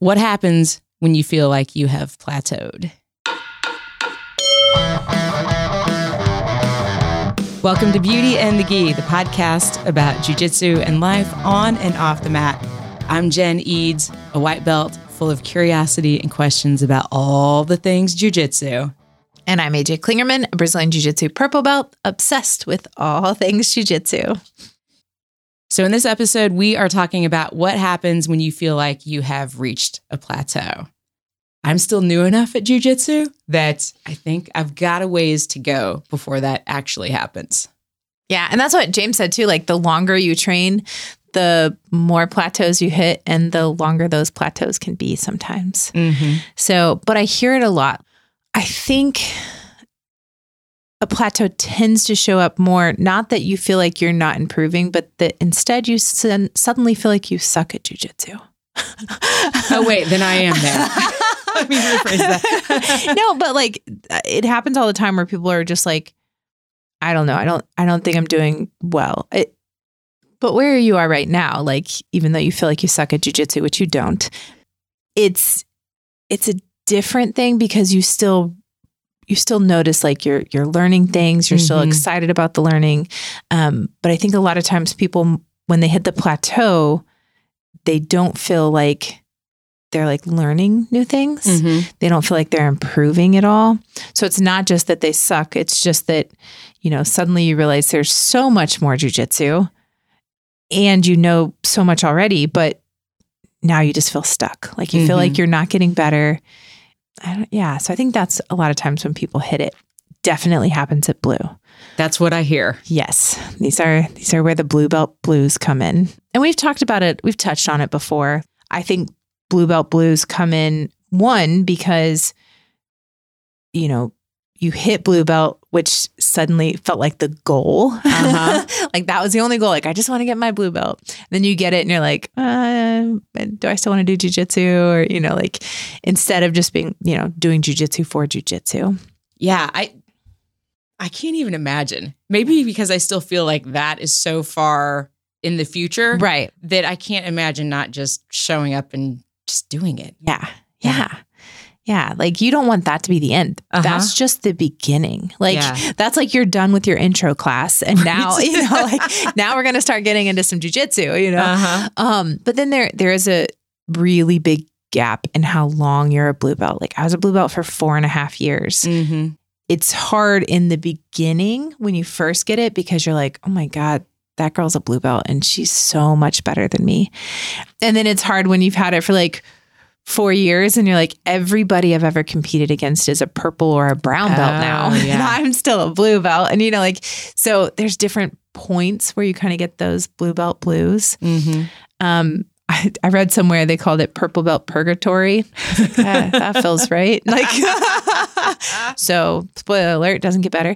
What happens when you feel like you have plateaued? Welcome to Beauty and the Gi, the podcast about jiu-jitsu and life on and off the mat. I'm Jen Eads, a white belt full of curiosity and questions about all the things jiu-jitsu. And I'm AJ Klingerman, a Brazilian Jiu-Jitsu purple belt, obsessed with all things jiu-jitsu. So in this episode, we are talking about what happens when you feel like you have reached a plateau. I'm still new enough at jiu-jitsu that I think I've got a ways to go before that actually happens. Yeah, and that's what James said too. Like the longer you train, the more plateaus you hit and the longer those plateaus can be sometimes. Mm-hmm. So, but I hear it a lot. I think a plateau tends to show up more, not that you feel like you're not improving, but that instead you suddenly feel like you suck at jiu-jitsu. Oh, wait, then I am there. Let me rephrase that. No, but like it happens all the time where people are just like, I don't know. I don't think I'm doing well. But where you are right now, like, even though you feel like you suck at jiu-jitsu, which you don't, it's a different thing because you still notice like you're learning things, you're still excited about the learning. But I think a lot of times people, when they hit the plateau, they don't feel like they're like learning new things. Mm-hmm. They don't feel like they're improving at all. So it's not just that they suck. It's just that, suddenly you realize there's so much more jiu-jitsu and you know so much already, but now you just feel stuck. Like you feel like you're not getting better. So I think that's a lot of times when people hit it. Definitely happens at blue. That's what I hear. Yes. These are where the blue belt blues come in. And we've talked about it. We've touched on it before. I think blue belt blues come in because, you hit blue belt, which suddenly felt like the goal. Uh-huh. Like that was the only goal. Like, I just want to get my blue belt. Then you get it and you're like, do I still want to do jiu-jitsu? Or, like instead of just being, doing jiu-jitsu for jiu-jitsu. Yeah. I can't even imagine. Maybe because I still feel like that is so far in the future. Right. That I can't imagine not just showing up and just doing it. Yeah. Like you don't want that to be the end. Uh-huh. That's just the beginning. Like that's like you're done with your intro class. And now, now we're going to start getting into some jiu-jitsu, Uh-huh. But then there is a really big gap in how long you're a blue belt. Like I was a blue belt for 4.5 years. Mm-hmm. It's hard in the beginning when you first get it because you're like, oh my God, that girl's a blue belt and she's so much better than me. And then it's hard when you've had it for like 4 years and you're like, everybody I've ever competed against is a purple or a brown belt now. Yeah. And I'm still a blue belt. And so there's different points where you kind of get those blue belt blues. Mm-hmm. I read somewhere they called it purple belt purgatory. That feels right. Like, so spoiler alert, doesn't get better.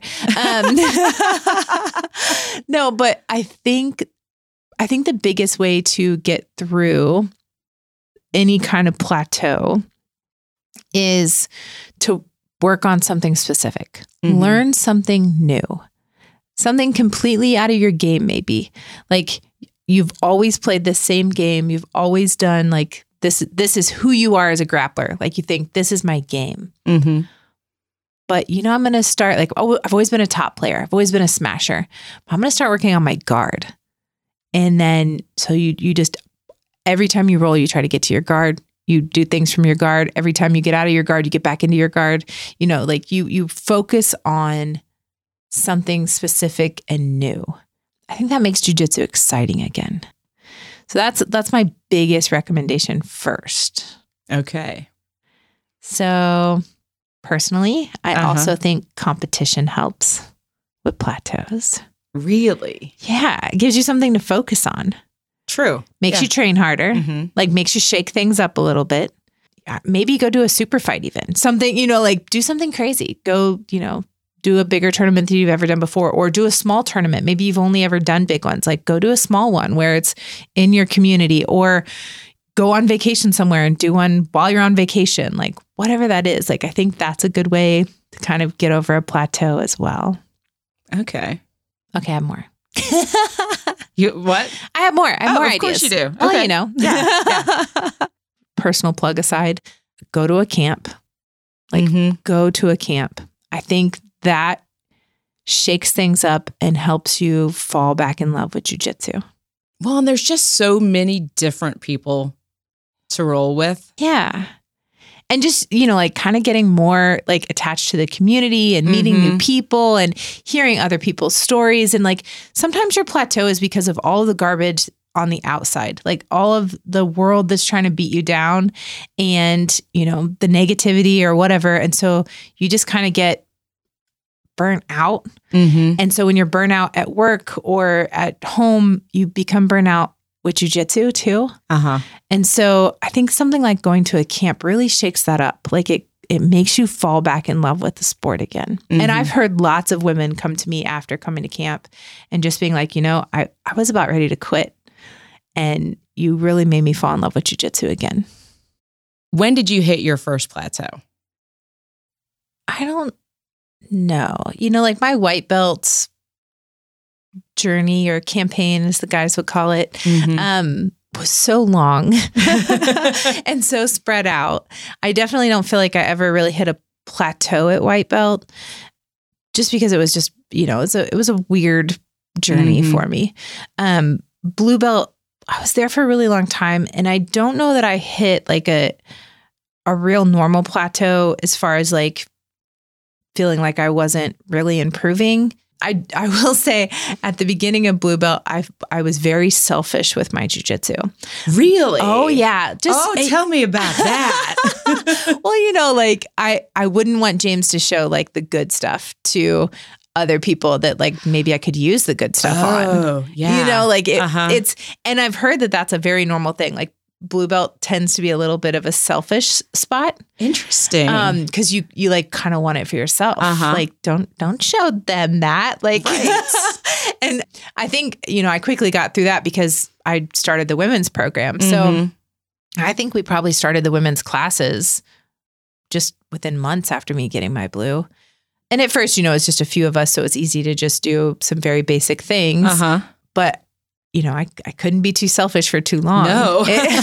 No, but I think the biggest way to get through any kind of plateau is to work on something specific. Mm-hmm. Learn something new, something completely out of your game. Maybe like you've always played the same game. You've always done like this is who you are as a grappler. Like you think this is my game. Mm-hmm. But I'm going to start like, I've always been a top player. I've always been a smasher. I'm going to start working on my guard. And then, so you just, every time you roll, you try to get to your guard. You do things from your guard. Every time you get out of your guard, you get back into your guard. Like you focus on something specific and new. I think that makes jiu-jitsu exciting again. So that's my biggest recommendation first. Okay. So personally, I also think competition helps with plateaus. Really? Yeah. It gives you something to focus on. True. Makes you train harder, like makes you shake things up a little bit. Maybe go do a super fight even. Something, like do something crazy. Go, do a bigger tournament than you've ever done before, or do a small tournament. Maybe you've only ever done big ones. Like go do a small one where it's in your community, or go on vacation somewhere and do one while you're on vacation. Like whatever that is. Like I think that's a good way to kind of get over a plateau as well. Okay. I have more. You what? I have more. I have more ideas. Of course you do. Well, okay. Yeah. personal plug aside, go to a camp. Go to a camp. I think that shakes things up and helps you fall back in love with jujitsu. Well, and there's just so many different people to roll with. Yeah. And just, like kind of getting more like attached to the community and meeting new people and hearing other people's stories. And like sometimes your plateau is because of all of the garbage on the outside, like all of the world that's trying to beat you down and, the negativity or whatever. And so you just kind of get burnt out. And so when you're burnt out at work or at home, you become burnt out with jujitsu too. And so I think something like going to a camp really shakes that up. Like it makes you fall back in love with the sport again. And I've heard lots of women come to me after coming to camp and just being like, I was about ready to quit. And you really made me fall in love with jujitsu again. When did you hit your first plateau? I don't know. Like my white belt journey or campaign, as the guys would call it, was so long and so spread out. I definitely don't feel like I ever really hit a plateau at white belt just because it was just, it was a weird journey for me. Blue belt, I was there for a really long time, and I don't know that I hit like a real normal plateau as far as like feeling like I wasn't really improving. I will say at the beginning of blue belt, I was very selfish with my jujitsu. Really? Oh yeah. Tell me about that. Well, like I wouldn't want James to show like the good stuff to other people that like maybe I could use the good stuff on. Oh, yeah. It's, and I've heard that that's a very normal thing. Like blue belt tends to be a little bit of a selfish spot. Interesting. Because you like kind of want it for yourself. Like don't show them that. Like, right. And I think, I quickly got through that because I started the women's program. So I think we probably started the women's classes just within months after me getting my blue. And at first, it's just a few of us, so it's easy to just do some very basic things. But, I couldn't be too selfish for too long. No.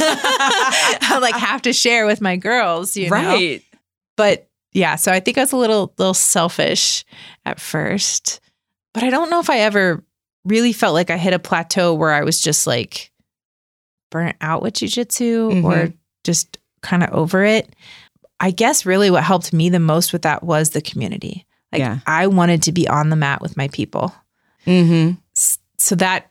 I like have to share with my girls, right. know? But yeah, so I think I was a little selfish at first. But I don't know if I ever really felt like I hit a plateau where I was just like burnt out with jujitsu or just kind of over it. I guess really what helped me the most with that was the community. Like I wanted to be on the mat with my people. So that,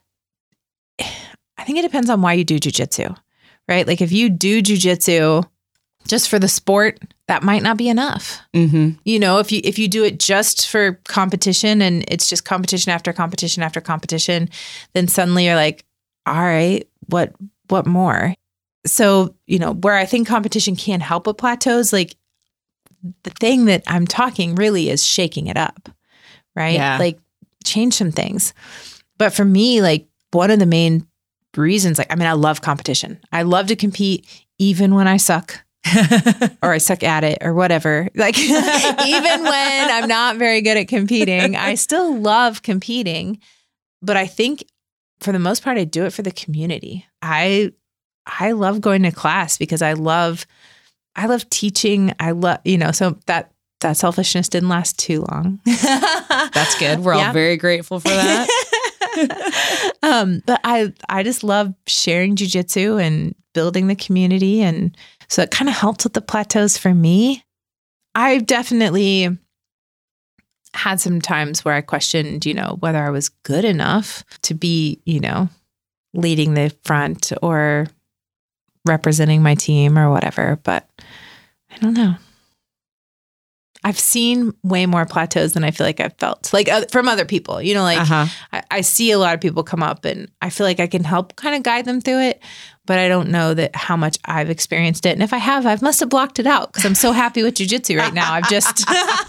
I think it depends on why you do jujitsu, right? Like if you do jujitsu just for the sport, that might not be enough. If you do it just for competition and it's just competition after competition after competition, then suddenly you're like, all right, what more? So, where I think competition can help with plateaus, like the thing that I'm talking really is shaking it up, right? Yeah. Like change some things. But for me, like one of the main reasons, I love competition. I love to compete even when I suck or I suck at it or whatever. Like even when I'm not very good at competing, I still love competing. But I think for the most part, I do it for the community. I love going to class because I love teaching. I love, so that selfishness didn't last too long. That's good. We're all very grateful for that. But I just love sharing jujitsu and building the community. And so it kind of helped with the plateaus for me. I've definitely had some times where I questioned, whether I was good enough to be, leading the front or representing my team or whatever, but I don't know. I've seen way more plateaus than I feel like I've felt, like from other people, I see a lot of people come up and I feel like I can help kind of guide them through it, but I don't know that how much I've experienced it. And if I have, I must have blocked it out because I'm so happy with jujitsu right now. I've just,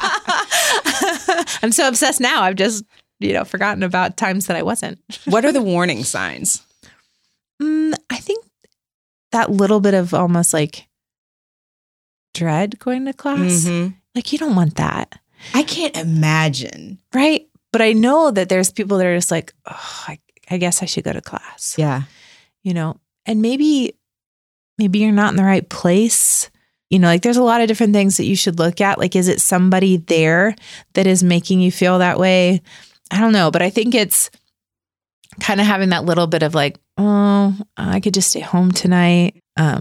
I'm so obsessed now. I've just, forgotten about times that I wasn't. What are the warning signs? I think that little bit of almost like dread going to class. Like, you don't want that. I can't imagine. Right. But I know that there's people that are just like, oh, I guess I should go to class. Yeah. And maybe maybe you're not in the right place. You know, like there's a lot of different things that you should look at. Like, is it somebody there that is making you feel that way? I don't know, but I think it's kind of having that little bit of like, oh, I could just stay home tonight.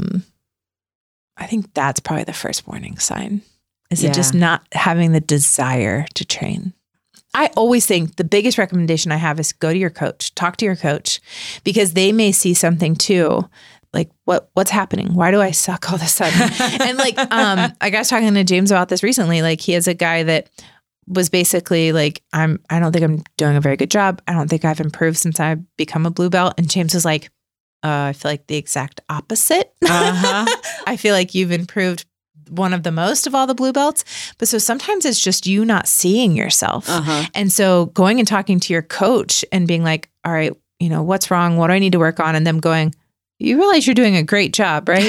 I think that's probably the first warning sign. Is it just not having the desire to train? I always think the biggest recommendation I have is go to your coach, talk to your coach, because they may see something too. Like what's happening? Why do I suck all of a sudden? And like, I was talking to James about this recently. Like he has a guy that was basically like, I don't think I'm doing a very good job. I don't think I've improved since I've become a blue belt. And James was like, I feel like the exact opposite. I feel like you've improved one of the most of all the blue belts. But so sometimes it's just you not seeing yourself. And so going and talking to your coach and being like, all right, you know, what's wrong? What do I need to work on? And them going, you realize you're doing a great job, right?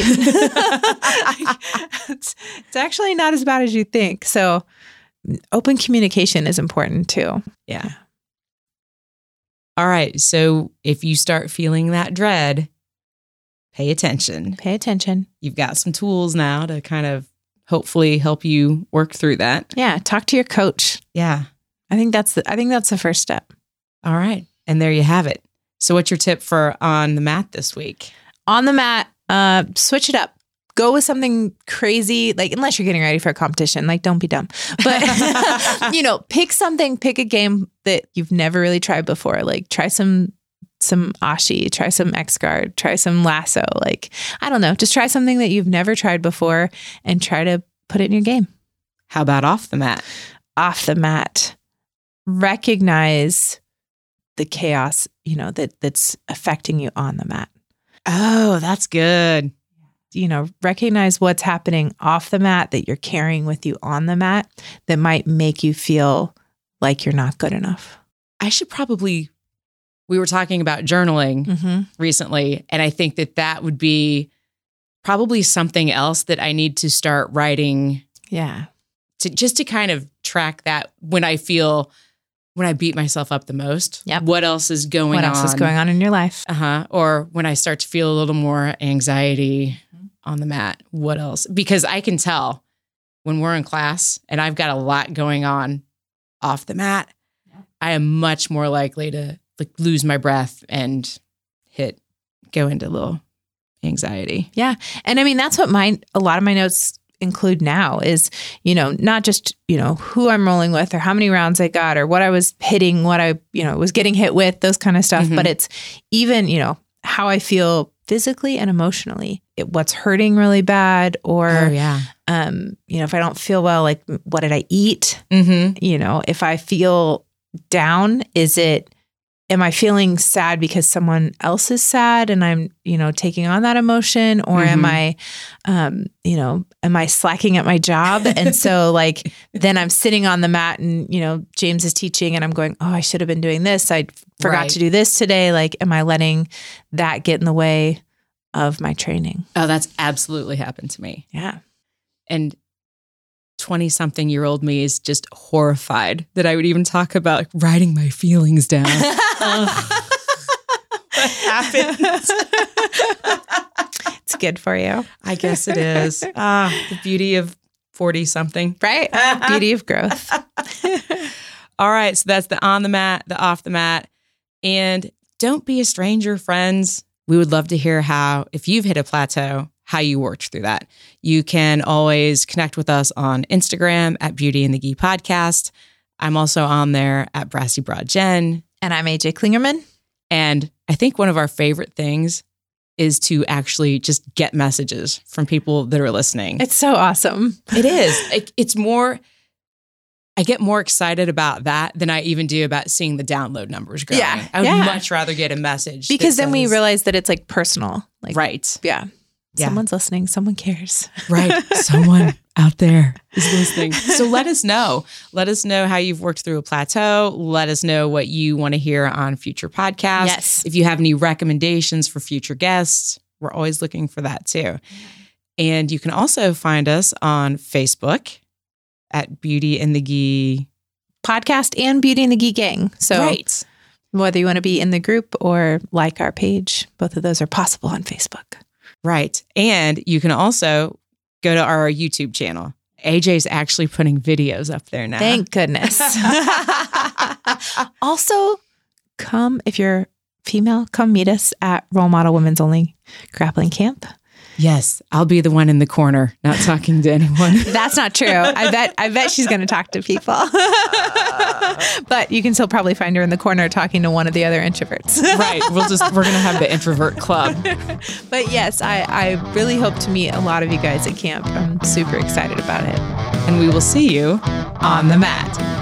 It's actually not as bad as you think. So open communication is important too. Yeah. All right. So if you start feeling that dread, pay attention. Pay attention. You've got some tools now to kind of hopefully help you work through that. Yeah. Talk to your coach. Yeah. I think that's the first step. All right. And there you have it. So what's your tip for on the mat this week? On the mat, switch it up. Go with something crazy, like unless you're getting ready for a competition, like don't be dumb. But, you know, pick a game that you've never really tried before. Like try some Ashi, try some X-Guard, try some lasso. Like, I don't know, just try something that you've never tried before and try to put it in your game. How about off the mat? Off the mat, recognize the chaos, you know, that's affecting you on the mat. Oh, that's good. You know, recognize what's happening off the mat that you're carrying with you on the mat that might make you feel like you're not good enough. We were talking about journaling recently, and I think that would be probably something else that I need to start writing. Yeah. To kind of track that when I beat myself up the most. Yep. What else is going on? What else is going on in your life? Or when I start to feel a little more anxiety on the mat, what else? Because I can tell when we're in class and I've got a lot going on off the mat, I am much more likely to lose my breath and go into a little anxiety. Yeah. And I mean, that's what a lot of my notes include now is, you know, not just, you know, who I'm rolling with or how many rounds I got or what I was hitting, what I, you know, was getting hit with, those kind of stuff. But it's even, you know, how I feel physically and emotionally, what's hurting really bad or, you know, if I don't feel well, like what did I eat? You know, if I feel down, am I feeling sad because someone else is sad and I'm, you know, taking on that emotion? Or am I, you know, am I slacking at my job? And so like, then I'm sitting on the mat and, you know, James is teaching and I'm going, oh, I should have been doing this. I forgot to do this today. Like, am I letting that get in the way of my training? Oh, that's absolutely happened to me. Yeah. And 20-something-year-old me is just horrified that I would even talk about writing my feelings down. What happened? It's good for you. I guess it is. The beauty of 40-something. Right? Beauty of growth. All right. So that's the on the mat, the off the mat. And don't be a stranger, friends. We would love to hear if you've hit a plateau, how you worked through that. You can always connect with us on Instagram at Beauty and the Gi Podcast. I'm also on there at Brassy Broad Jen. And I'm AJ Klingerman. And I think one of our favorite things is to actually just get messages from people that are listening. It's so awesome. It is. It's more, I get more excited about that than I even do about seeing the download numbers growing. Yeah. I would much rather get a message. Because then we realize that it's like personal. Like, right. Yeah. Someone's listening. Someone cares. Right. Someone out there is listening. So let us know. Let us know how you've worked through a plateau. Let us know what you want to hear on future podcasts. Yes. If you have any recommendations for future guests, we're always looking for that too. And you can also find us on Facebook at Beauty and the Gi Podcast and Beauty and the Gi Gang. So whether you want to be in the group or like our page, both of those are possible on Facebook. Right. And you can also go to our YouTube channel. AJ's actually putting videos up there now. Thank goodness. Also, if you're female, come meet us at Role Model Women's Only Grappling Camp. Yes, I'll be the one in the corner, not talking to anyone. That's not true. I bet she's going to talk to people. But you can still probably find her in the corner talking to one of the other introverts. Right. We're going to have the introvert club. But yes, I really hope to meet a lot of you guys at camp. I'm super excited about it. And we will see you on the mat.